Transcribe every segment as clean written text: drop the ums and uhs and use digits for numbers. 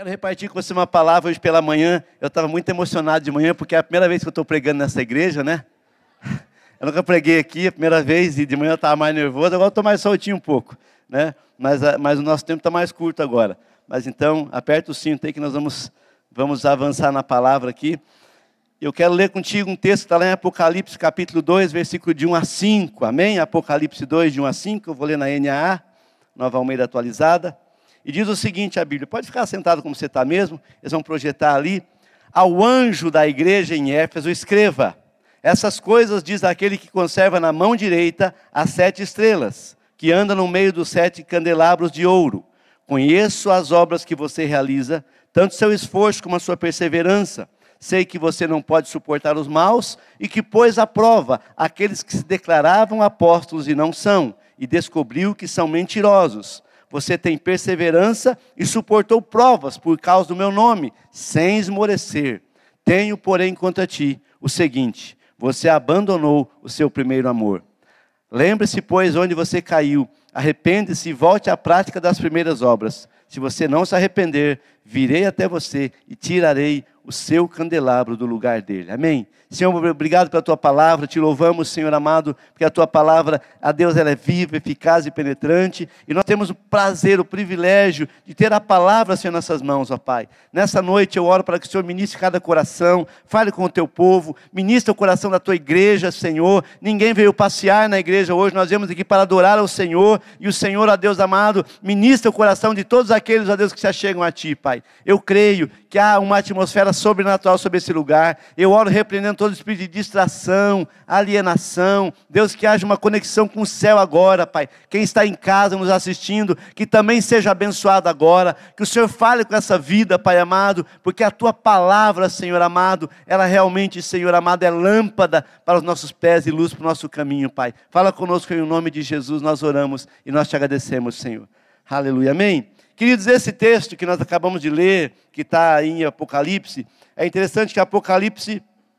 Quero repartir com você uma palavra hoje pela manhã. Eu estava muito emocionado de manhã, porque é a primeira vez que eu estou pregando nessa igreja, né? Eu nunca preguei aqui, a primeira vez, e de manhã eu estava mais nervoso, agora eu estou mais soltinho um pouco, né? Mas o nosso tempo está mais curto agora. Mas então, aperta o cinto aí que nós vamos avançar na palavra aqui. Eu quero ler contigo um texto que está lá em Apocalipse, capítulo 2, versículo de 1 a 5, amém? Apocalipse 2, de 1 a 5, eu vou ler na NAA, Nova Almeida Atualizada. E diz o seguinte a Bíblia, pode ficar sentado como você está mesmo, eles vão projetar ali. Ao anjo da igreja em Éfeso escreva, essas coisas diz aquele que conserva na mão direita as 7 estrelas, que anda no meio dos 7 candelabros de ouro. Conheço as obras que você realiza, tanto seu esforço como a sua perseverança. Sei que você não pode suportar os maus e que pôs à prova aqueles que se declaravam apóstolos e não são, e descobriu que são mentirosos. Você tem perseverança e suportou provas por causa do meu nome, sem esmorecer. Tenho, porém, contra ti o seguinte, você abandonou o seu primeiro amor. Lembre-se, pois, onde você caiu, arrepende-se e volte à prática das primeiras obras. Se você não se arrepender, virei até você e tirarei o seu candelabro do lugar dele. Amém? Senhor, obrigado pela tua palavra, te louvamos, Senhor amado, porque a tua palavra, a Deus, ela é viva, eficaz e penetrante, e nós temos o prazer, o privilégio de ter a palavra, Senhor, em nossas mãos, ó Pai. Nessa noite eu oro para que o Senhor ministre cada coração, fale com o teu povo, ministre o coração da tua igreja, Senhor. Ninguém veio passear na igreja hoje, nós viemos aqui para adorar ao Senhor, e o Senhor, ó Deus amado, ministra o coração de todos aqueles, ó Deus, que se achegam a ti, Pai. Eu creio que há uma atmosfera sobrenatural sobre esse lugar. Eu oro repreendendo todo espírito de distração, alienação. Deus, que haja uma conexão com o céu agora, Pai. Quem está em casa nos assistindo, que também seja abençoado agora. Que o Senhor fale com essa vida, Pai amado, porque a tua palavra, Senhor amado, ela realmente, Senhor amado, é lâmpada para os nossos pés e luz para o nosso caminho, Pai. Fala conosco em nome de Jesus, nós oramos e nós te agradecemos, Senhor. Aleluia, amém? Queridos, esse texto que nós acabamos de ler, que está em Apocalipse, é interessante que Apocalipse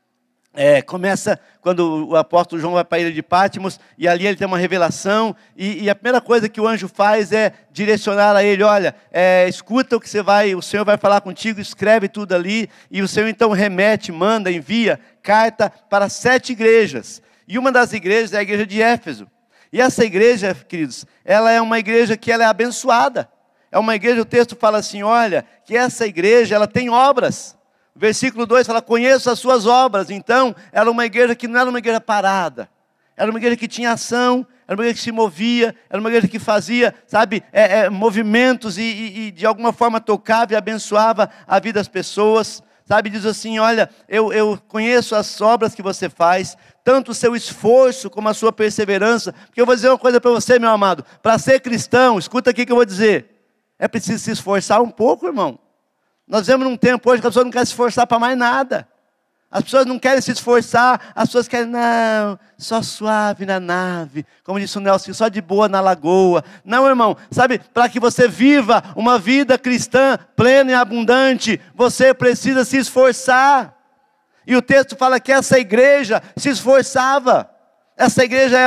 começa quando o apóstolo João vai para a ilha de Patmos, e ali ele tem uma revelação, e a primeira coisa que o anjo faz é direcionar a ele, olha, escuta o que o Senhor vai falar contigo, escreve tudo ali, e o Senhor então remete, manda, envia carta para 7 igrejas, e uma das igrejas é a igreja de Éfeso, e essa igreja, queridos, ela é uma igreja que ela é abençoada. É uma igreja, o texto fala assim, olha, que essa igreja, ela tem obras. O versículo 2 fala, conheço as suas obras. Então, era uma igreja que não era uma igreja parada. Era uma igreja que tinha ação, era uma igreja que se movia, era uma igreja que fazia, sabe, movimentos e de alguma forma tocava e abençoava a vida das pessoas. Sabe, diz assim, olha, eu conheço as obras que você faz, tanto o seu esforço como a sua perseverança. Porque eu vou dizer uma coisa para você, meu amado, para ser cristão, escuta aqui que eu vou dizer. É preciso se esforçar um pouco, irmão. Nós vivemos num tempo hoje que as pessoas não querem se esforçar para mais nada. As pessoas não querem se esforçar, as pessoas querem, não, só suave na nave, como disse o Nelson, só de boa na lagoa. Não, irmão, sabe, para que você viva uma vida cristã plena e abundante, você precisa se esforçar. E o texto fala que essa igreja se esforçava. Essa igreja,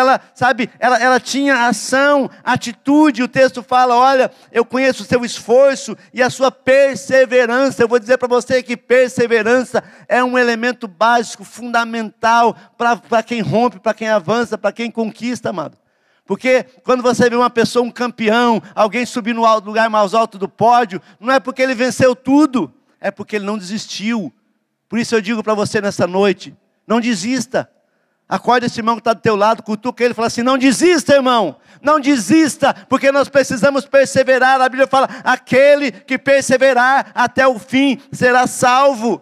ela tinha ação, atitude. O texto fala, olha, eu conheço o seu esforço e a sua perseverança. Eu vou dizer para você que perseverança é um elemento básico, fundamental para quem rompe, para quem avança, para quem conquista, amado. Porque quando você vê uma pessoa, um campeão, alguém subir no lugar mais alto do pódio, não é porque ele venceu tudo, é porque ele não desistiu. Por isso eu digo para você nessa noite, não desista. Acorde esse irmão que está do teu lado, cutuca ele e fala assim, não desista, irmão, não desista, porque nós precisamos perseverar. A Bíblia fala, aquele que perseverar até o fim será salvo.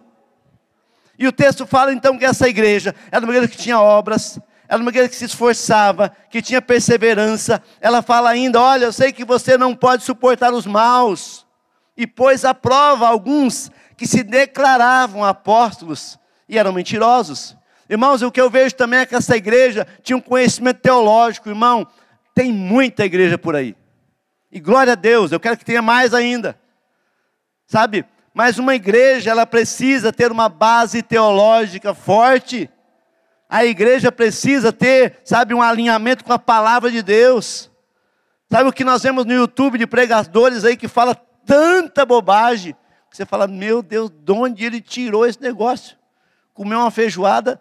E o texto fala então que essa igreja era uma igreja que tinha obras, era uma igreja que se esforçava, que tinha perseverança. Ela fala ainda, olha, eu sei que você não pode suportar os maus, e pôs à prova alguns que se declaravam apóstolos e eram mentirosos. Irmãos, o que eu vejo também é que essa igreja tinha um conhecimento teológico, irmão. Tem muita igreja por aí. E glória a Deus, eu quero que tenha mais ainda. Sabe? Mas uma igreja, ela precisa ter uma base teológica forte. A igreja precisa ter, sabe, um alinhamento com a palavra de Deus. Sabe o que nós vemos no YouTube de pregadores aí que fala tanta bobagem? Você fala, meu Deus, de onde ele tirou esse negócio? Comeu uma feijoada,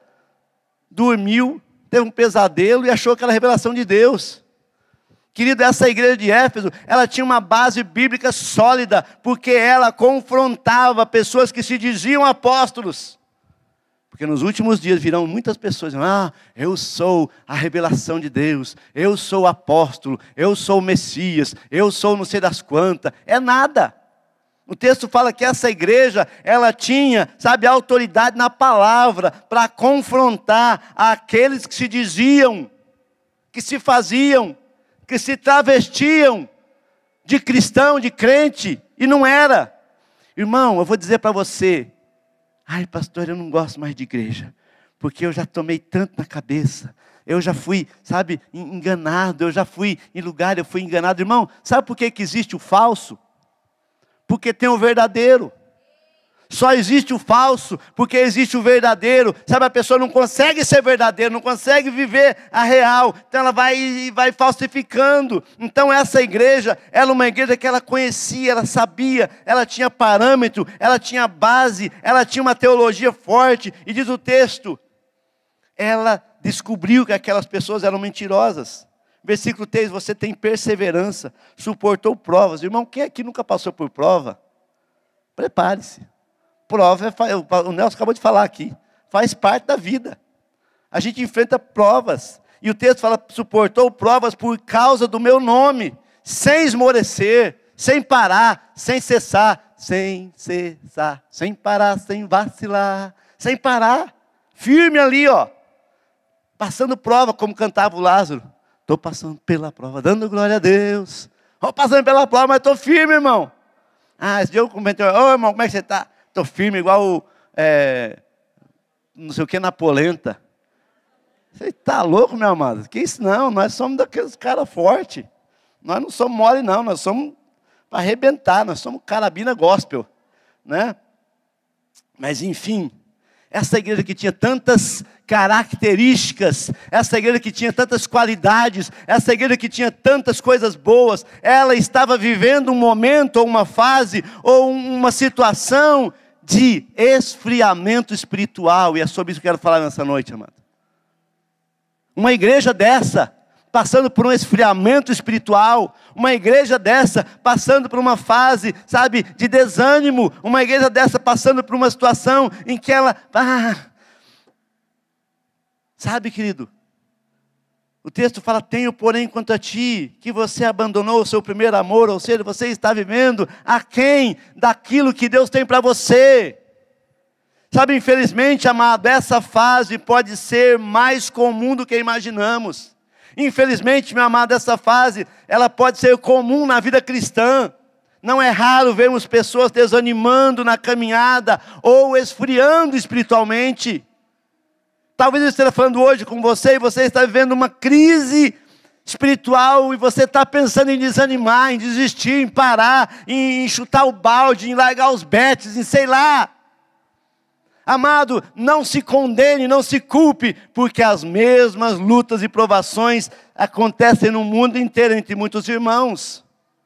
dormiu, teve um pesadelo e achou que era a revelação de Deus. Querido, essa igreja de Éfeso, ela tinha uma base bíblica sólida, porque ela confrontava pessoas que se diziam apóstolos. Porque nos últimos dias virão muitas pessoas dizendo, eu sou a revelação de Deus, eu sou o apóstolo, eu sou o Messias, eu sou não sei das quantas. É nada. O texto fala que essa igreja, ela tinha, autoridade na palavra para confrontar aqueles que se diziam, que se faziam, que se travestiam de cristão, de crente, e não era. Irmão, eu vou dizer para você, pastor, eu não gosto mais de igreja, porque eu já tomei tanto na cabeça, eu já fui, enganado, eu já fui em lugar, eu fui enganado. Irmão, sabe por que existe o falso? Porque tem o verdadeiro. Só existe o falso, porque existe o verdadeiro. A pessoa não consegue ser verdadeira, não consegue viver a real. Então ela vai falsificando. Então essa igreja, ela é uma igreja que ela conhecia, ela sabia, ela tinha parâmetro, ela tinha base, ela tinha uma teologia forte. E diz o texto, ela descobriu que aquelas pessoas eram mentirosas. Versículo 3, você tem perseverança, suportou provas. Irmão, quem aqui nunca passou por prova? Prepare-se. Prova, o Nelson acabou de falar aqui, faz parte da vida. A gente enfrenta provas. E o texto fala, suportou provas por causa do meu nome, sem esmorecer, sem parar, sem cessar, sem parar, sem vacilar, sem parar. Firme ali, passando prova, como cantava o Lázaro. Estou passando pela prova, dando glória a Deus. Estou passando pela prova, mas estou firme, irmão. Esse dia eu comentei, irmão, como é que você está? Estou firme igual, não sei o que, na polenta. Você está louco, meu amado? Que isso não, nós somos daqueles caras fortes. Nós não somos mole não, nós somos para arrebentar, nós somos carabina gospel. Né? Mas enfim, essa igreja que tinha tantas características, essa igreja que tinha tantas qualidades, essa igreja que tinha tantas coisas boas, ela estava vivendo um momento, ou uma fase, ou uma situação de esfriamento espiritual, e é sobre isso que eu quero falar nessa noite, amado. Uma igreja dessa, passando por um esfriamento espiritual, uma igreja dessa, passando por uma fase, de desânimo, uma igreja dessa, passando por uma situação em que ela, querido, o texto fala, tenho porém quanto a ti, que você abandonou o seu primeiro amor, ou seja, você está vivendo aquém daquilo que Deus tem para você. Infelizmente, amado, essa fase pode ser mais comum do que imaginamos. Infelizmente, meu amado, essa fase, ela pode ser comum na vida cristã. Não é raro vermos pessoas desanimando na caminhada, ou esfriando espiritualmente. Talvez eu esteja falando hoje com você, e você está vivendo uma crise espiritual, e você está pensando em desanimar, em desistir, em parar, em chutar o balde, em largar os betes, em sei lá. Amado, não se condene, não se culpe, porque as mesmas lutas e provações acontecem no mundo inteiro entre muitos irmãos.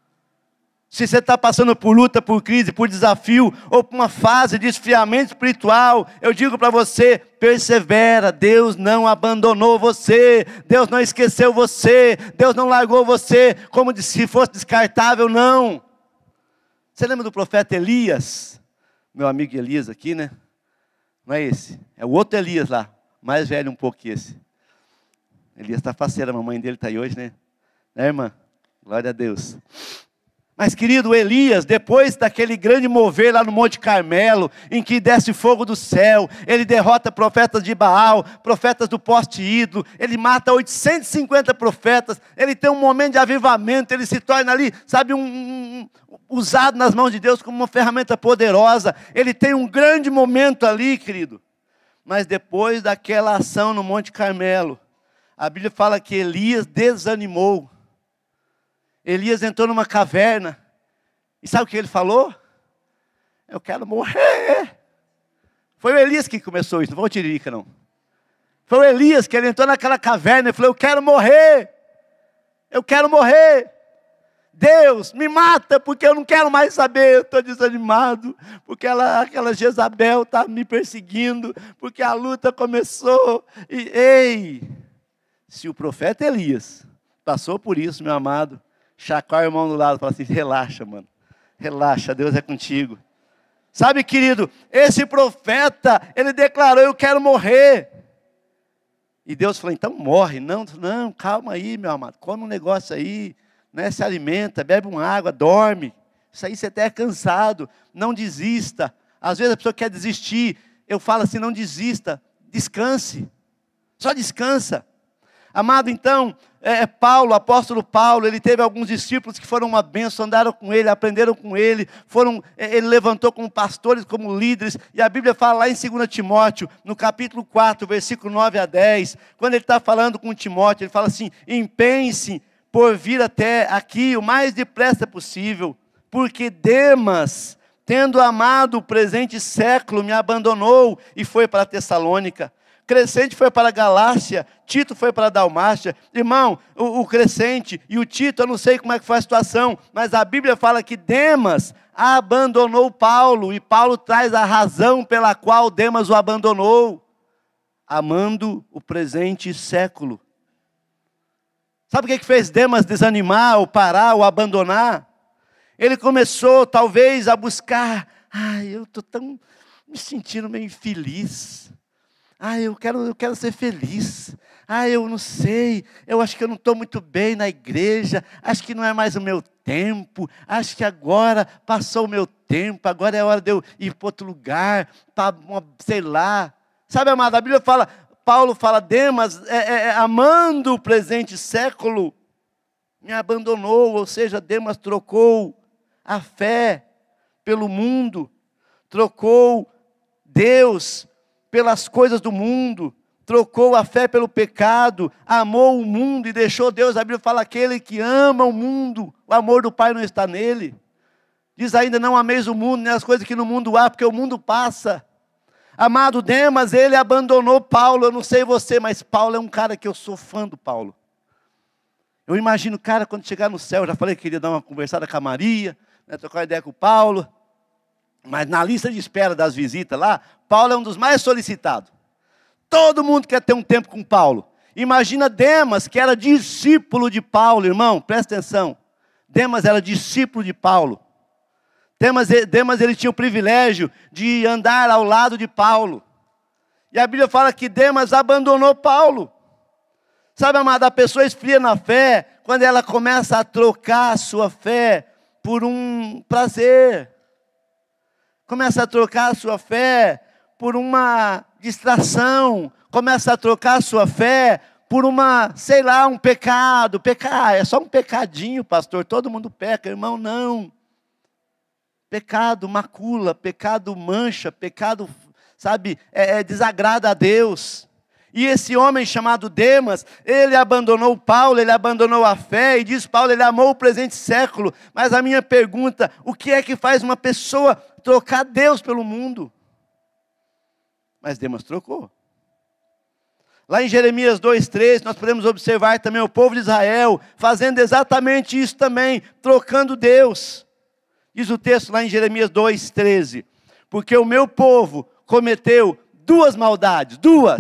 Se você está passando por luta, por crise, por desafio, ou por uma fase de esfriamento espiritual, eu digo para você, persevera, Deus não abandonou você, Deus não esqueceu você, Deus não largou você, como se fosse descartável, não. Você lembra do profeta Elias? Meu amigo Elias aqui, né? Não é esse, é o outro Elias lá, mais velho um pouco que esse. Elias está faceiro, a mamãe dele está aí hoje, né? Né, irmã? Glória a Deus. Mas, querido, Elias, depois daquele grande mover lá no Monte Carmelo, em que desce fogo do céu, ele derrota profetas de Baal, profetas do poste ídolo, ele mata 850 profetas, ele tem um momento de avivamento, ele se torna ali, usado nas mãos de Deus como uma ferramenta poderosa, ele tem um grande momento ali, querido. Mas depois daquela ação no Monte Carmelo, a Bíblia fala que Elias desanimou. Elias entrou numa caverna, e sabe o que ele falou? Eu quero morrer. Foi o Elias que começou isso, não foi o Tiririca não. Foi o Elias que ele entrou naquela caverna e falou, eu quero morrer. Eu quero morrer. Deus, me mata, porque eu não quero mais saber, eu estou desanimado, porque aquela Jezabel está me perseguindo, porque a luta começou. E, ei, se o profeta Elias passou por isso, meu amado, chacoalha o irmão do lado e fala assim, relaxa, mano, relaxa, Deus é contigo. Sabe, querido, esse profeta, ele declarou, eu quero morrer. E Deus falou, então morre. Não, calma aí, meu amado, come um negócio aí, né? Se alimenta, bebe uma água, dorme. Isso aí você até é cansado, não desista. Às vezes a pessoa quer desistir, eu falo assim, não desista, descanse, só descansa. Amado, então, Paulo, o apóstolo Paulo, ele teve alguns discípulos que foram uma bênção, andaram com ele, aprenderam com ele, ele levantou como pastores, como líderes, e a Bíblia fala lá em 2 Timóteo, no capítulo 4, versículo 9 a 10, quando ele está falando com Timóteo, ele fala assim, empenhe-se por vir até aqui o mais depressa possível, porque Demas, tendo amado o presente século, me abandonou e foi para Tessalônica. Crescente foi para a Galácia, Tito foi para a Dalmácia. Irmão, o Crescente e o Tito, eu não sei como é que foi a situação, mas a Bíblia fala que Demas abandonou Paulo, e Paulo traz a razão pela qual Demas o abandonou, amando o presente século. Sabe o que fez Demas desanimar, ou parar, ou abandonar? Ele começou talvez a buscar, eu estou tão me sentindo meio infeliz. Eu quero ser feliz. Eu não sei, eu acho que eu não estou muito bem na igreja, acho que não é mais o meu tempo, acho que agora passou o meu tempo, agora é hora de eu ir para outro lugar, para, sei lá. Sabe, amado, a Bíblia fala, Paulo fala, Demas, amando o presente século, me abandonou, ou seja, Demas trocou a fé pelo mundo, trocou Deus pelas coisas do mundo, trocou a fé pelo pecado, amou o mundo e deixou Deus. A Bíblia fala, aquele que ama o mundo, o amor do Pai não está nele. Diz ainda, não ameis o mundo, nem as coisas que no mundo há, porque o mundo passa. Amado, Demas, ele abandonou Paulo. Eu não sei você, mas Paulo é um cara que eu sou fã do Paulo. Eu imagino, cara, quando chegar no céu, já falei que queria dar uma conversada com a Maria, né, trocar uma ideia com o Paulo. Mas na lista de espera das visitas lá, Paulo é um dos mais solicitados. Todo mundo quer ter um tempo com Paulo. Imagina Demas, que era discípulo de Paulo, irmão, presta atenção. Demas era discípulo de Paulo. Demas ele tinha o privilégio de andar ao lado de Paulo. E a Bíblia fala que Demas abandonou Paulo. Sabe, amada, a pessoa esfria na fé quando ela começa a trocar a sua fé por um prazer. Começa a trocar a sua fé por uma distração. Começa a trocar a sua fé por um pecado. Pecar é só um pecadinho, pastor. Todo mundo peca, irmão, não. Pecado macula, pecado mancha, pecado, sabe, desagrada a Deus. E esse homem chamado Demas, ele abandonou Paulo, ele abandonou a fé, e diz Paulo, ele amou o presente século. Mas a minha pergunta, o que é que faz uma pessoa trocar Deus pelo mundo? Mas Demas trocou. Lá em Jeremias 2:3, nós podemos observar também o povo de Israel fazendo exatamente isso também, trocando Deus. Diz o texto lá em Jeremias 2:13, porque o meu povo cometeu duas maldades.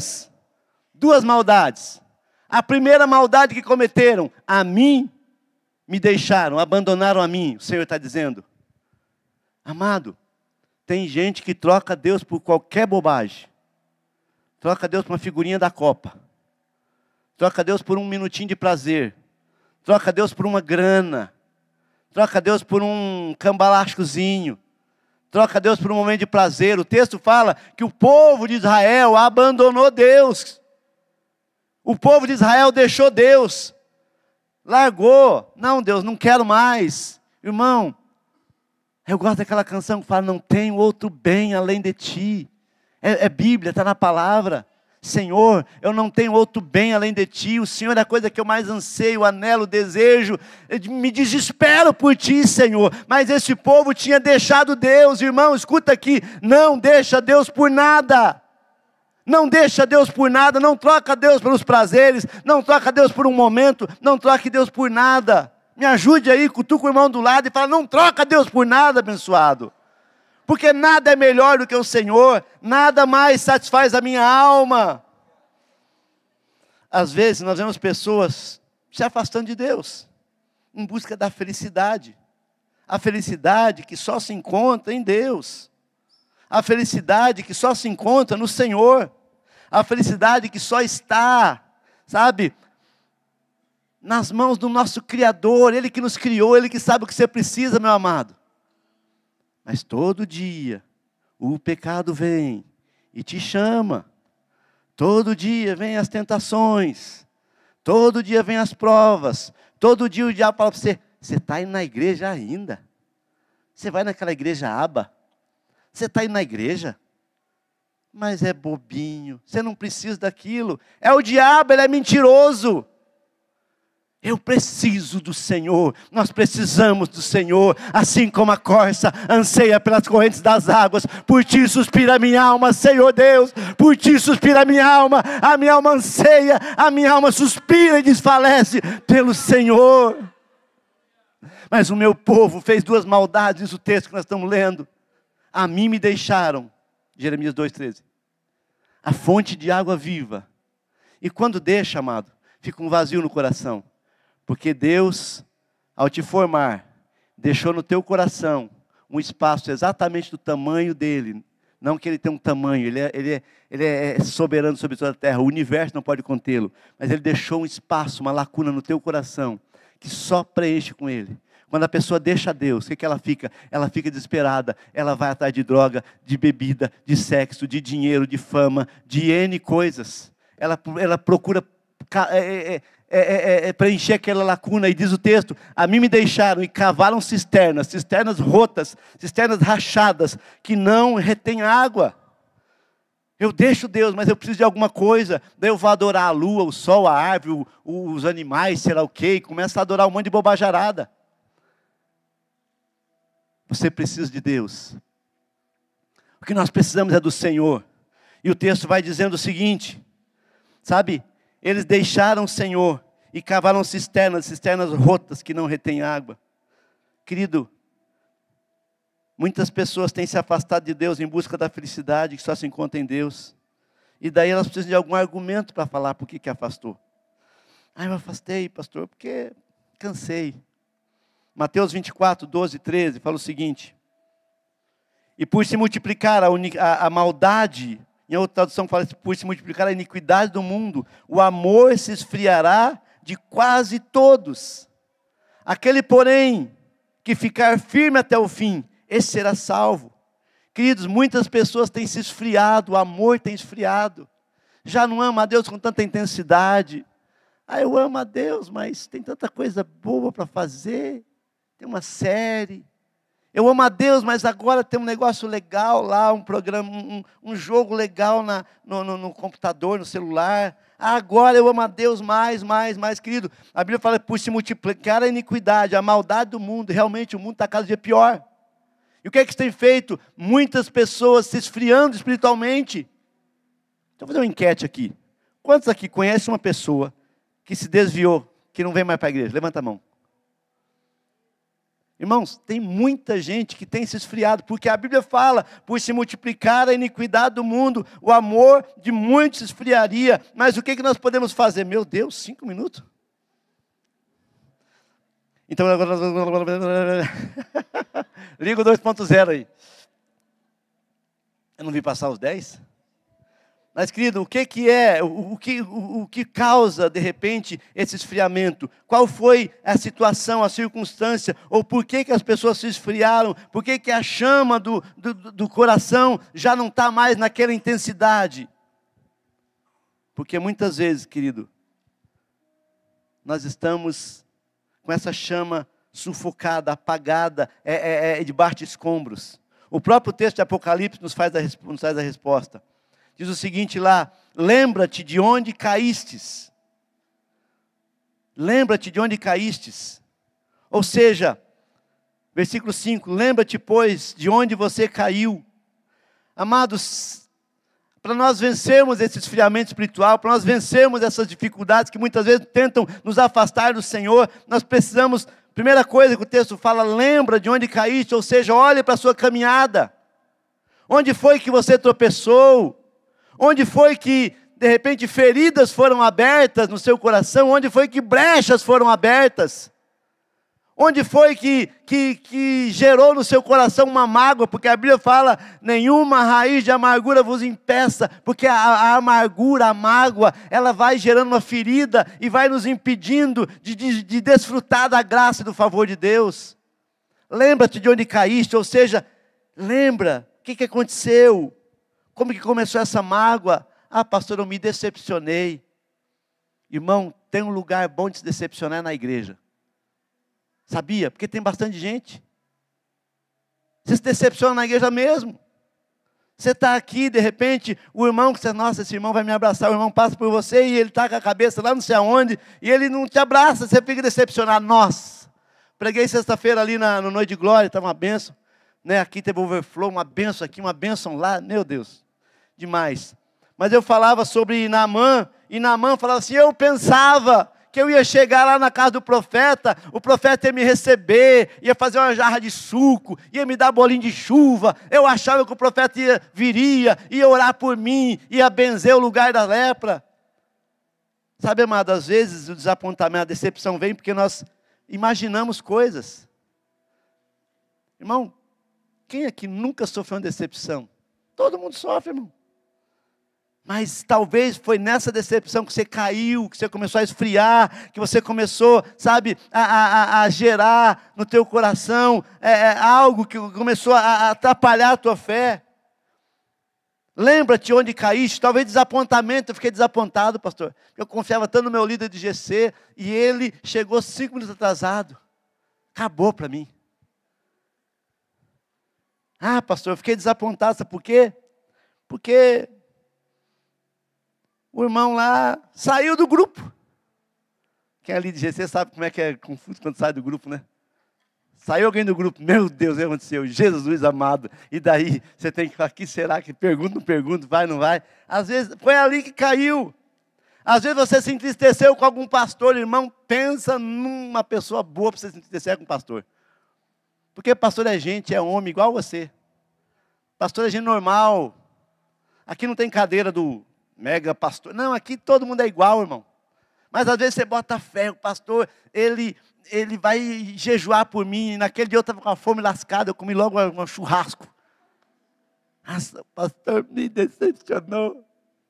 A primeira maldade que cometeram, a mim me deixaram, abandonaram a mim. O Senhor está dizendo, amado, tem gente que troca Deus por qualquer bobagem. Troca Deus por uma figurinha da Copa. Troca Deus por um minutinho de prazer. Troca Deus por uma grana. Troca Deus por um cambalachozinho. Troca Deus por um momento de prazer. O texto fala que o povo de Israel abandonou Deus. O povo de Israel deixou Deus. Largou. Não, Deus, não quero mais. Irmão, eu gosto daquela canção que fala, não tenho outro bem além de ti. É Bíblia, está na palavra. Senhor, eu não tenho outro bem além de ti. O Senhor é a coisa que eu mais anseio, anelo, desejo. Me desespero por ti, Senhor. Mas esse povo tinha deixado Deus. Irmão, escuta aqui. Não deixa Deus por nada. Não deixa Deus por nada. Não troca Deus pelos prazeres. Não troca Deus por um momento. Não troque Deus por nada. Me ajude aí, cutuca o irmão do lado e fala, não troca Deus por nada, abençoado. Porque nada é melhor do que o Senhor, nada mais satisfaz a minha alma. Às vezes nós vemos pessoas se afastando de Deus, em busca da felicidade. A felicidade que só se encontra em Deus. A felicidade que só se encontra no Senhor. A felicidade que só está, sabe, nas mãos do nosso Criador. Ele que nos criou, Ele que sabe o que você precisa, meu amado. Mas todo dia o pecado vem e te chama. Todo dia vem as tentações. Todo dia vem as provas. Todo dia o diabo fala para você, você está indo na igreja ainda? Você vai naquela igreja aba? Você está indo na igreja? Mas é bobinho, você não precisa daquilo. É o diabo, ele é mentiroso. Eu preciso do Senhor, nós precisamos do Senhor, assim como a corça anseia pelas correntes das águas, por ti suspira a minha alma, Senhor Deus, por ti suspira a minha alma anseia, a minha alma suspira e desfalece pelo Senhor. Mas o meu povo fez duas maldades, diz o texto que nós estamos lendo. A mim me deixaram, Jeremias 2,13, a fonte de água viva. E quando deixa, amado, fica um vazio no coração. Porque Deus, ao te formar, deixou no teu coração um espaço exatamente do tamanho dele. Não que ele tenha um tamanho, ele é soberano sobre toda a terra, o universo não pode contê-lo. Mas ele deixou um espaço, uma lacuna no teu coração, que só preenche com ele. Quando a pessoa deixa Deus, o que ela fica? Ela fica desesperada, ela vai atrás de droga, de bebida, de sexo, de dinheiro, de fama, de N coisas. Ela procura preencher aquela lacuna, e diz o texto, a mim me deixaram e cavaram cisternas rotas, cisternas rachadas, que não retêm água. Eu deixo Deus, mas eu preciso de alguma coisa, daí eu vou adorar a lua, o sol, a árvore, os animais, sei lá o quê, e começo a adorar um monte de bobajarada. Você precisa de Deus. O que nós precisamos é do Senhor. E o texto vai dizendo o seguinte, sabe, eles deixaram o Senhor e cavaram cisternas rotas que não retêm água. Querido, muitas pessoas têm se afastado de Deus em busca da felicidade que só se encontra em Deus. E daí elas precisam de algum argumento para falar por que afastou. Eu afastei, pastor, porque cansei. Mateus 24, 12, 13, fala o seguinte. E por se multiplicar a maldade, em outra tradução fala, por se multiplicar a iniquidade do mundo, o amor se esfriará de quase todos. Aquele, porém, que ficar firme até o fim, esse será salvo. Queridos, muitas pessoas têm se esfriado, o amor tem esfriado. Já não ama a Deus com tanta intensidade. Eu amo a Deus, mas tem tanta coisa boa para fazer. Tem uma série. Eu amo a Deus, mas agora tem um negócio legal lá, um programa, um jogo legal no computador, no celular. Agora eu amo a Deus mais, querido. A Bíblia fala, por se multiplicar a iniquidade, a maldade do mundo, realmente o mundo está cada dia pior. E o que é que isso tem feito? Muitas pessoas se esfriando espiritualmente. Então, vou fazer uma enquete aqui. Quantos aqui conhecem uma pessoa que se desviou, que não vem mais para a igreja? Levanta a mão. Irmãos, tem muita gente que tem se esfriado, porque a Bíblia fala, por se multiplicar a iniquidade do mundo, o amor de muitos se esfriaria. Mas o que nós podemos fazer? Meu Deus, 5 minutos? Então, agora... liga o 2.0 aí. Eu não vi passar os 10? Mas, querido, o que causa, de repente, esse esfriamento? Qual foi a situação, a circunstância? Ou por que as pessoas se esfriaram? Por que a chama do coração já não está mais naquela intensidade? Porque muitas vezes, querido, nós estamos com essa chama sufocada, apagada, debaixo de escombros. O próprio texto de Apocalipse nos faz a resposta. Diz o seguinte lá, lembra-te de onde caístes. Lembra-te de onde caístes. Ou seja, versículo 5, lembra-te, pois, de onde você caiu. Amados, para nós vencermos esse esfriamento espiritual, para nós vencermos essas dificuldades que muitas vezes tentam nos afastar do Senhor, nós precisamos, primeira coisa que o texto fala, lembra de onde caíste, ou seja, olhe para a sua caminhada. Onde foi que você tropeçou? Onde foi que, de repente, feridas foram abertas no seu coração? Onde foi que brechas foram abertas? Onde foi que gerou no seu coração uma mágoa? Porque a Bíblia fala, nenhuma raiz de amargura vos impeça, porque a amargura, a mágoa, ela vai gerando uma ferida e vai nos impedindo de desfrutar da graça e do favor de Deus. Lembra-te de onde caíste, ou seja, lembra o que aconteceu, como que começou essa mágoa. Ah, pastor, eu me decepcionei. Irmão, tem um lugar bom de se decepcionar na igreja. Sabia? Porque tem bastante gente. Você se decepciona na igreja mesmo. Você está aqui, de repente, o irmão, que você, nossa, esse irmão vai me abraçar, o irmão passa por você e ele está com a cabeça lá não sei aonde, e ele não te abraça, você fica decepcionado. Nossa, preguei sexta-feira ali no Noite de Glória, estava uma bênção, né? Aqui teve overflow, uma bênção aqui, uma bênção lá, meu Deus, demais. Mas eu falava sobre Naamã, e Naamã falava assim, eu pensava que eu ia chegar lá na casa do profeta, o profeta ia me receber, ia fazer uma jarra de suco, ia me dar bolinho de chuva, eu achava que o profeta viria, ia orar por mim, ia benzer o lugar da lepra. Sabe, amado, às vezes o desapontamento, a decepção vem porque nós imaginamos coisas. Irmão, quem aqui nunca sofreu uma decepção? Todo mundo sofre, irmão. Mas talvez foi nessa decepção que você caiu, que você começou a esfriar, que você começou, sabe, a gerar no teu coração algo que começou a atrapalhar a tua fé. Lembra-te onde caíste, talvez desapontamento, eu fiquei desapontado, pastor. Eu confiava tanto no meu líder de GC, e ele chegou 5 minutos atrasado. Acabou para mim. Ah, pastor, eu fiquei desapontado, sabe por quê? Porque o irmão lá saiu do grupo. Quem é ali de GC sabe como é que é confuso quando sai do grupo, né? Saiu alguém do grupo, meu Deus, o que aconteceu? Jesus amado. E daí, você tem que falar, que será que pergunta, não pergunta, vai, não vai? Às vezes, foi ali que caiu. Às vezes você se entristeceu com algum pastor, irmão, pensa numa pessoa boa para você se entristecer com um pastor. Porque pastor é gente, é homem, igual você. Pastor é gente normal. Aqui não tem cadeira do mega pastor. Não, aqui todo mundo é igual, irmão. Mas às vezes você bota fé, o pastor, ele vai jejuar por mim. Naquele dia eu estava com a fome lascada, eu comi logo um churrasco. Nossa, o pastor me decepcionou.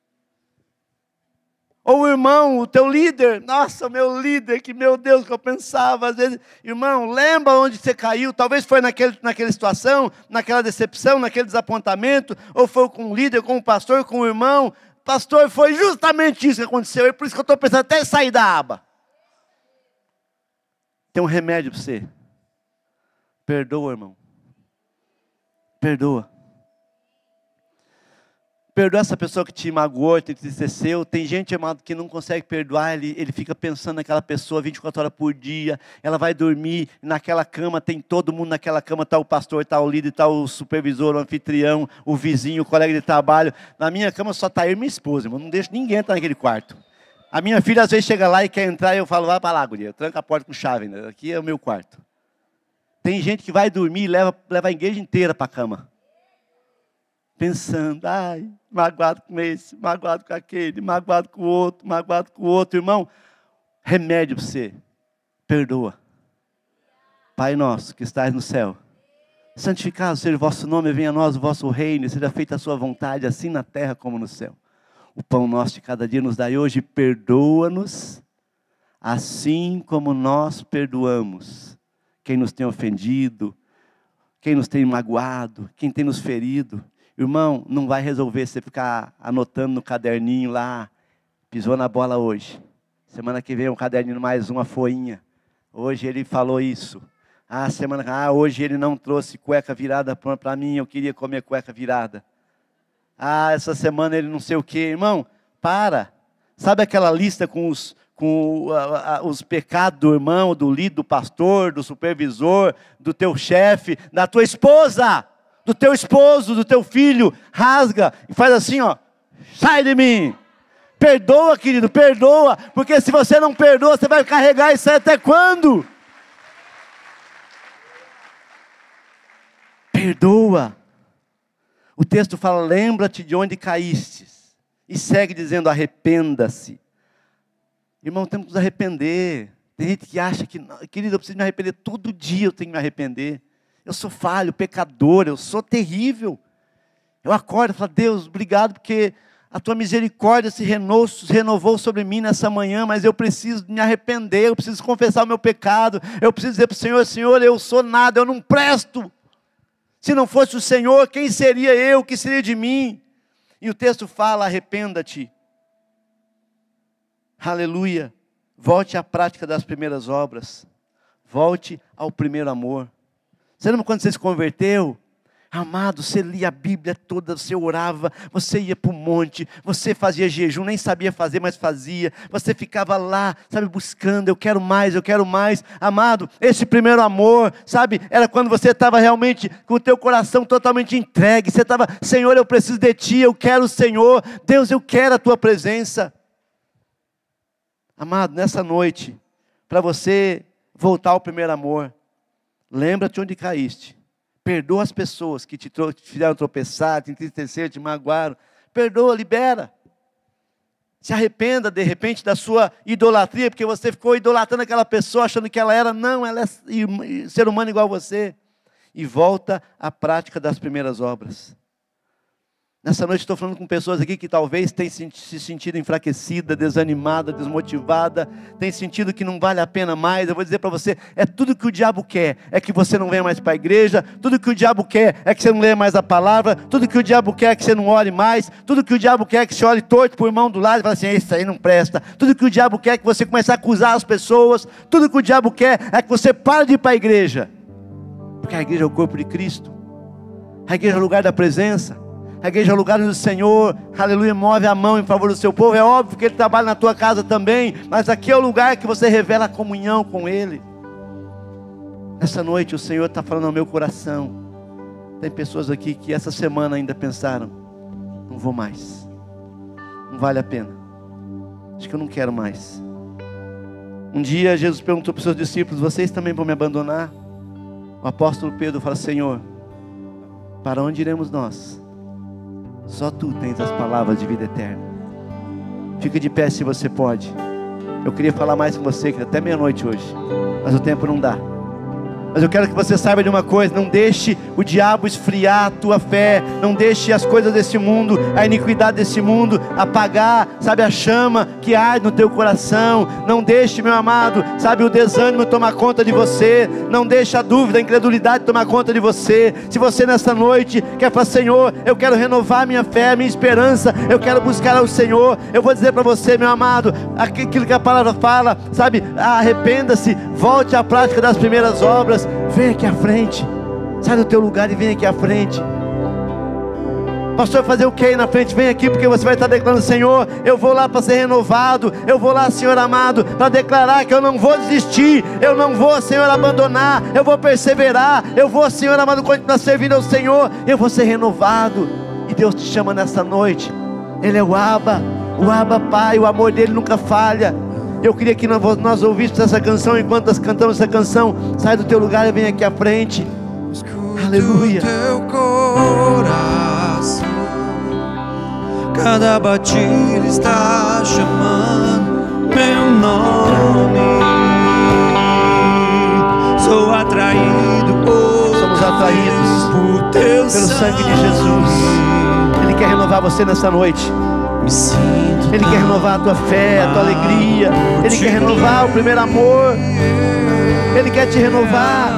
Ou o irmão, o teu líder, nossa, o meu líder, que meu Deus, que eu pensava, às vezes, irmão, lembra onde você caiu? Talvez foi naquela situação, naquela decepção, naquele desapontamento, ou foi com o líder, com o pastor, com o irmão. Pastor, foi justamente isso que aconteceu, é por isso que eu estou pensando até sair da aba. Tem um remédio para você. Perdoa, irmão. Perdoa. Perdoa essa pessoa que te magoou, te entristeceu. Tem gente, amado, que não consegue perdoar, ele fica pensando naquela pessoa 24 horas por dia. Ela vai dormir naquela cama, tem todo mundo naquela cama. Está o pastor, está o líder, está o supervisor, o anfitrião, o vizinho, o colega de trabalho. Na minha cama só está eu e minha esposa, irmão. Não deixo ninguém entrar naquele quarto. A minha filha às vezes chega lá e quer entrar, e eu falo, vai para lá, guria. Eu tranco a porta com chave, né? Aqui é o meu quarto. Tem gente que vai dormir e leva a igreja inteira para a cama. Pensando, ai, magoado com esse, magoado com aquele, magoado com o outro, magoado com o outro. Irmão, remédio para você, perdoa. Pai nosso que estás no céu, santificado seja o vosso nome, venha a nós o vosso reino, seja feita a sua vontade, assim na terra como no céu. O pão nosso de cada dia nos dai hoje, perdoa-nos, assim como nós perdoamos quem nos tem ofendido, quem nos tem magoado, quem tem nos ferido. Irmão, não vai resolver você ficar anotando no caderninho lá, pisou na bola hoje. Semana que vem um caderninho mais uma folhinha. Hoje ele falou isso. Hoje ele não trouxe cueca virada para mim, eu queria comer cueca virada. Essa semana ele não sei o quê. Irmão, para. Sabe aquela lista com os pecados do irmão, do líder, do pastor, do supervisor, do teu chefe, da tua esposa, do teu esposo, do teu filho? Rasga e faz assim, ó. Sai de mim. Perdoa, querido, perdoa. Porque se você não perdoa, você vai carregar isso aí até quando? Perdoa. O texto fala, lembra-te de onde caístes. E segue dizendo, arrependa-se. Irmão, temos que nos arrepender. Tem gente que acha que, querido, eu preciso me arrepender. Todo dia eu tenho que me arrepender. Eu sou falho, pecador, eu sou terrível. Eu acordo e falo, Deus, obrigado porque a tua misericórdia se renovou sobre mim nessa manhã, mas eu preciso me arrepender, eu preciso confessar o meu pecado. Eu preciso dizer para o Senhor, Senhor, eu sou nada, eu não presto. Se não fosse o Senhor, quem seria eu? O que seria de mim? E o texto fala, arrependa-te. Aleluia. Volte à prática das primeiras obras. Volte ao primeiro amor. Você lembra quando você se converteu? Amado, você lia a Bíblia toda, você orava, você ia para o monte, você fazia jejum, nem sabia fazer, mas fazia. Você ficava lá, sabe, buscando, eu quero mais, eu quero mais. Amado, esse primeiro amor, sabe, era quando você estava realmente com o teu coração totalmente entregue. Você estava, Senhor, eu preciso de Ti, eu quero o Senhor. Deus, eu quero a Tua presença. Amado, nessa noite, para você voltar ao primeiro amor, lembra-te onde caíste. Perdoa as pessoas que te fizeram tropeçar, te entristeceram, te magoaram. Perdoa, libera. Se arrependa, de repente, da sua idolatria, porque você ficou idolatrando aquela pessoa, achando que ela era. Não, ela é ser humano igual a você. E volta à prática das primeiras obras. Nessa noite estou falando com pessoas aqui que talvez tenham se sentido enfraquecida, desanimada, desmotivada, tem sentido que não vale a pena mais. Eu vou dizer para você, é tudo que o diabo quer, é que você não venha mais para a igreja, tudo que o diabo quer é que você não leia mais a palavra, tudo que o diabo quer é que você não ore mais, tudo que o diabo quer é que você olhe torto para o irmão do lado e fale assim, isso aí não presta, tudo que o diabo quer é que você comece a acusar as pessoas, tudo que o diabo quer é que você pare de ir para a igreja, porque a igreja é o corpo de Cristo, a igreja é o lugar da presença. A igreja é o lugar onde o Senhor, aleluia, move a mão em favor do seu povo. É óbvio que Ele trabalha na tua casa também, mas aqui é o lugar que você revela a comunhão com Ele. Nessa noite o Senhor está falando ao meu coração. Tem pessoas aqui que essa semana ainda pensaram, não vou mais, não vale a pena, acho que eu não quero mais. Um dia Jesus perguntou para os seus discípulos, vocês também vão me abandonar? O apóstolo Pedro fala, Senhor, para onde iremos nós? Só Tu tens as palavras de vida eterna. Fica de pé se você pode. Eu queria falar mais com você, que até meia-noite hoje, mas o tempo não dá. Mas eu quero que você saiba de uma coisa, não deixe o diabo esfriar a tua fé, não deixe as coisas desse mundo, a iniquidade desse mundo apagar, sabe, a chama que arde no teu coração. Não deixe, meu amado, sabe, o desânimo tomar conta de você, não deixe a dúvida, a incredulidade tomar conta de você. Se você nessa noite quer falar, Senhor, eu quero renovar minha fé, minha esperança, eu quero buscar ao Senhor, eu vou dizer para você, meu amado, aquilo que a palavra fala, sabe, arrependa-se, volte à prática das primeiras obras. Vem aqui à frente, sai do teu lugar e vem aqui à frente. Pastor, fazer o que aí na frente? Vem aqui, porque você vai estar declarando, Senhor, eu vou lá para ser renovado, eu vou lá, Senhor amado, para declarar que eu não vou desistir, eu não vou, Senhor, abandonar, eu vou perseverar, eu vou, Senhor amado, continuar servindo ao Senhor, eu vou ser renovado. E Deus te chama nessa noite, Ele é o Abba Pai, o amor dele nunca falha. Eu queria que nós ouvíssemos essa canção. Enquanto nós cantamos essa canção, sai do teu lugar e vem aqui à frente. Aleluia. Teu coração, cada batida está chamando meu nome. Sou atraído, somos atraídos por teu pelo sangue de Jesus. Ele quer renovar você nessa noite. Ele quer renovar a tua fé, a tua alegria. Ele quer renovar o primeiro amor. Ele quer te renovar.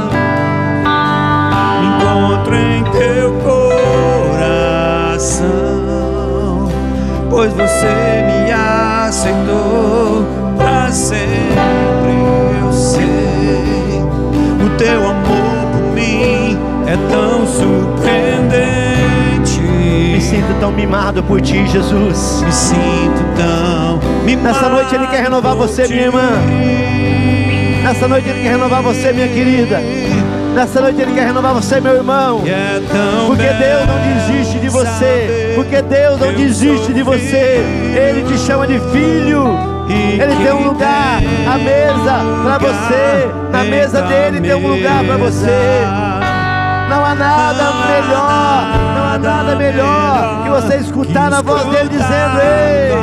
Encontro em teu coração, pois você me aceitou pra sempre. Eu sei, o teu amor por mim é tão surpreendente. Me sinto tão mimado por Ti, Jesus. Me sinto tão mimado. Nessa noite Ele quer renovar você, minha irmã. Nessa noite Ele quer renovar você, minha querida. Nessa noite Ele quer renovar você, meu irmão. Porque Deus não desiste de você. Porque Deus não desiste de você. Ele te chama de filho. Ele tem um lugar, a mesa para você. Na mesa dele tem um lugar para você. Não há nada melhor, não há nada melhor que você escutar a voz dele dizendo: ei,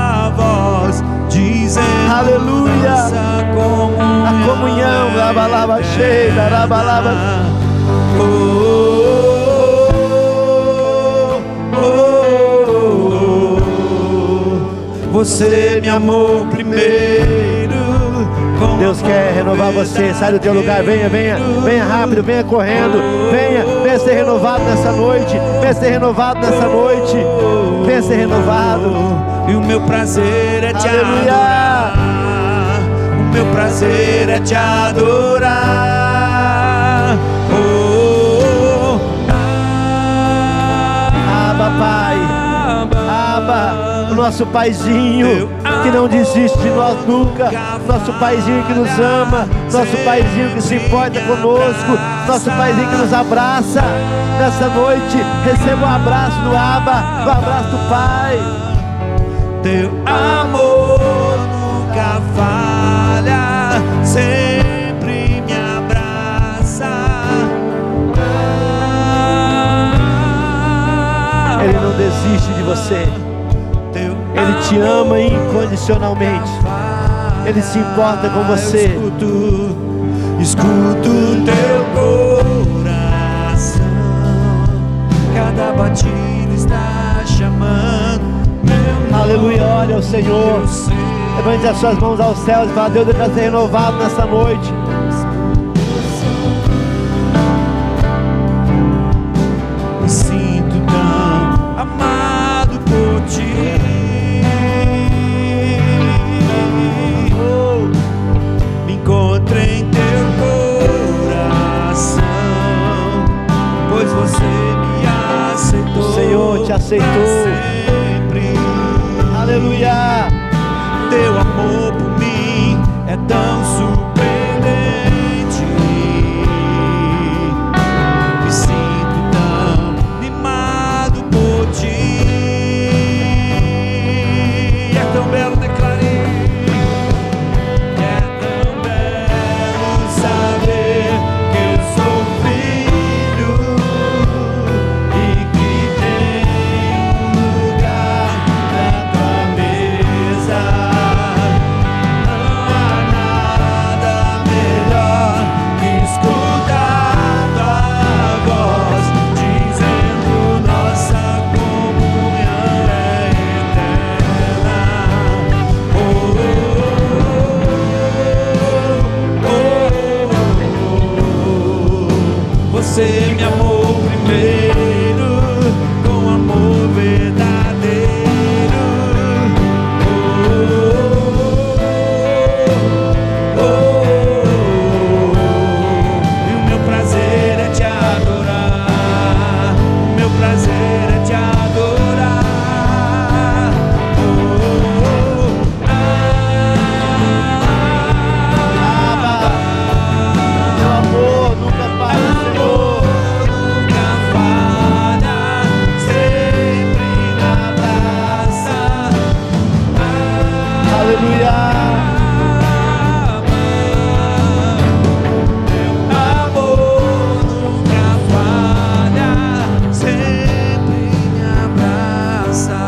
aleluia. A comunhão, rabalaba cheia, rabalaba. Você me amou primeiro. Deus quer renovar você. Sai do teu lugar, venha, venha, venha rápido, venha correndo, venha, venha ser renovado nessa noite, venha ser renovado nessa noite, venha ser renovado. E o meu prazer é te adorar. O meu prazer é te adorar. Abba, Pai, Abba, o nosso Paizinho que não desiste de nós nunca, nosso Paizinho que nos ama, nosso Paizinho que se importa conosco, nosso Paizinho que nos abraça. Nessa noite, receba o abraço do Abba, o abraço do Pai. Teu amor nunca falha, sempre me abraça. Ele não desiste de você. Ele te ama incondicionalmente. Ele se importa com você. Escuto teu coração. Cada batida está chamando meu nome. Aleluia, olha o Senhor. Levante as suas mãos aos céus e fala: Deus, eu quero ser renovado nessa noite. Me sinto tão amado por ti. Me encontrei em teu coração, pois você me aceitou. O Senhor te aceitou. Sempre. Aleluia. Teu amor por mim é tão surpreendente. Me sinto tão mimado por ti. É tão belo, declarei. É tão belo saber que eu sou filho e que tenho um lugar na tua mesa. Não há nada melhor que escutar tua voz dizendo nossa comunhão é eterna. Você me amou primeiro com amor verdadeiro. E o meu prazer é te adorar. O meu prazer é te adorar. Meu amor nunca falha, Senhor. Nunca falha, sempre me abraça. Aleluia. Teu amor nunca falha, sempre me abraça.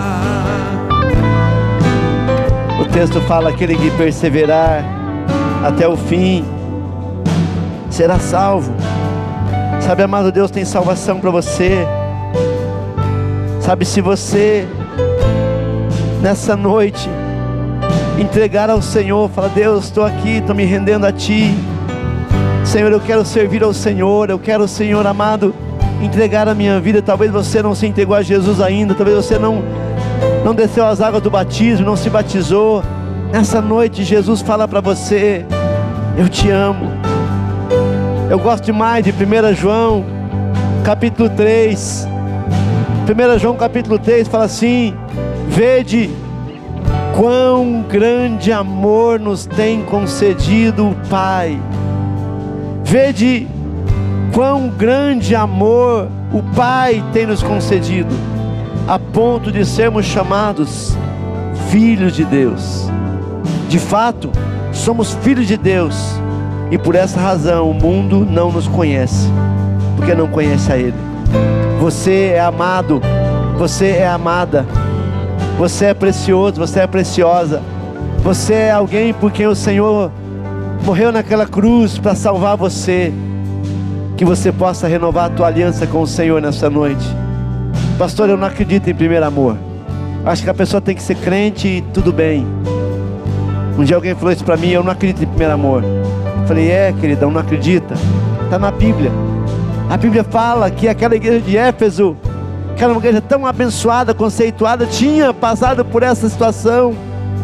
O texto fala: aquele que perseverar até o fim será salvo. Sabe, amado, Deus tem salvação para você. Sabe, se você nessa noite entregar ao Senhor, fala: Deus, estou aqui, estou me rendendo a Ti. Senhor, eu quero servir ao Senhor. Eu quero, Senhor amado, entregar a minha vida. Talvez você não se entregou a Jesus ainda. Talvez você não desceu as águas do batismo, não se batizou. Nessa noite Jesus fala para você: eu te amo. Eu gosto demais de 1 João capítulo 3. 1 João capítulo 3 fala assim: vede quão grande amor nos tem concedido o Pai. Vede quão grande amor o Pai tem nos concedido, a ponto de sermos chamados filhos de Deus. De fato, somos filhos de Deus, e por essa razão o mundo não nos conhece, porque não conhece a Ele. Você é amado, você é amada, você é precioso, você é preciosa, você é alguém por quem o Senhor morreu naquela cruz para salvar você. Que você possa renovar a tua aliança com o Senhor nessa noite. Pastor, eu não acredito em primeiro amor. Acho que a pessoa tem que ser crente e tudo bem. Um dia alguém falou isso para mim: eu não acredito em primeiro amor. Eu falei: queridão, não acredita? Está na Bíblia. A Bíblia fala que aquela igreja de Éfeso, que era uma igreja tão abençoada, conceituada, tinha passado por essa situação.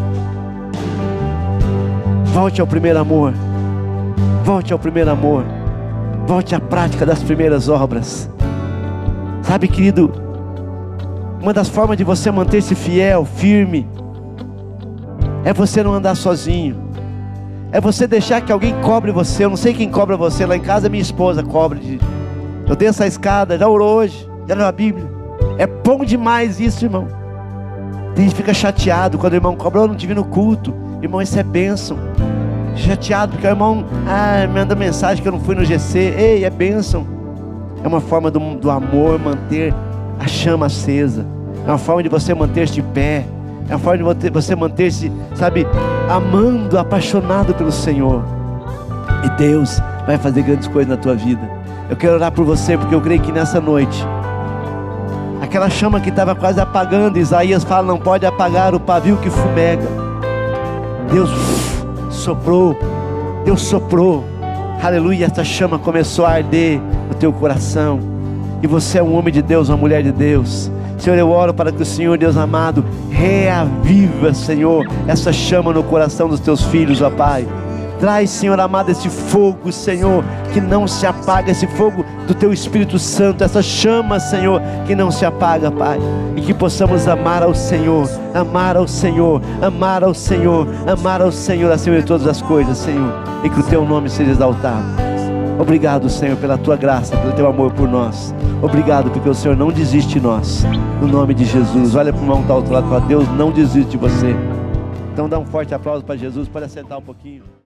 Volte ao primeiro amor. Volte ao primeiro amor. Volte à prática das primeiras obras. Sabe, querido, uma das formas de você manter-se fiel, firme, é você não andar sozinho. É você deixar que alguém cobre você. Eu não sei quem cobra você. Lá em casa minha esposa cobra. Eu desço a escada, já orou hoje, já leu a Bíblia. É bom demais isso, irmão. Tem gente que fica chateado quando o irmão cobra: eu não tive no culto. Irmão, isso é bênção. Chateado porque o irmão me manda mensagem que eu não fui no GC. Ei, é bênção. É uma forma do amor manter a chama acesa. É uma forma de você manter-se de pé. É uma forma de você manter-se, sabe, amando, apaixonado pelo Senhor. E Deus vai fazer grandes coisas na tua vida. Eu quero orar por você, porque eu creio que nessa noite, aquela chama que estava quase apagando, Isaías fala: não pode apagar o pavio que fumega. Deus soprou, Deus soprou, aleluia, essa chama começou a arder no teu coração, e você é um homem de Deus, uma mulher de Deus. Senhor, eu oro para que o Senhor, Deus amado, reaviva, Senhor, essa chama no coração dos teus filhos, ó Pai. Traz, Senhor amado, esse fogo, Senhor, que não se apaga, esse fogo do Teu Espírito Santo, essa chama, Senhor, que não se apaga, Pai. E que possamos amar ao Senhor, amar ao Senhor, amar ao Senhor, amar ao Senhor acima de todas as coisas, Senhor. E que o Teu nome seja exaltado. Obrigado, Senhor, pela Tua graça, pelo Teu amor por nós. Obrigado porque o Senhor não desiste de nós. No nome de Jesus. Olha para o irmão que está ao outro lado e fala: Deus não desiste de você. Então dá um forte aplauso para Jesus. Pode assentar um pouquinho.